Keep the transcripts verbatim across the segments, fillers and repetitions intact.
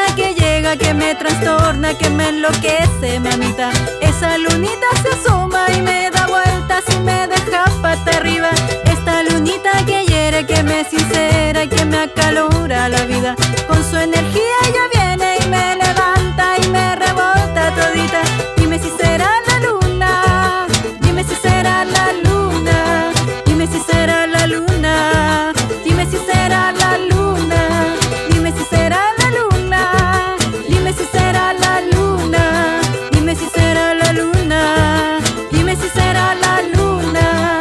que llega, que me trastorna, que me enloquece, mamita. Esa lunita se asoma y me da vueltas y me deja pata arriba. Esta lunita que hiere, que me sincera y que me acalora la vida. Con su energía ella viene y me levanta y me rebota todita. Dime si será la luna, dime si será la luna, dime si será la luna, dime si será la luna, dime si será la luna, dime si será la luna, dime si será la luna, dime si será la luna.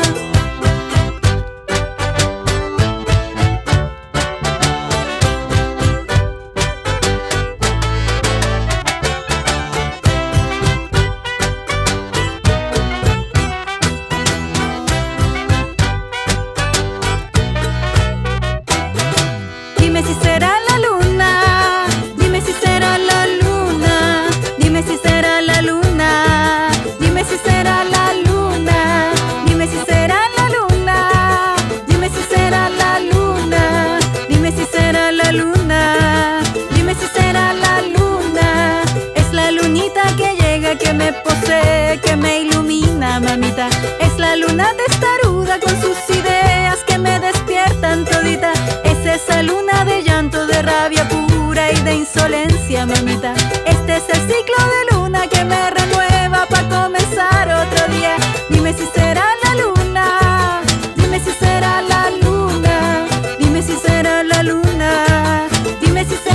Dime si será la luna, dime si será la luna, dime si será la luna, dime si será la luna, dime si será la luna, dime si será la luna, dime si será la luna, dime si será la luna. Es la lunita que llega, que me posee, que me ilumina, mamita. Es la luna testaruda con sus ideas que me despiertan todita. Es esa luna de llanto, de rabia pura y de insolencia, mamita. Este es el ciclo de luna que me renueva para comenzar otro día. Dime si será la luna, dime si será la luna, dime si será la luna, dime si será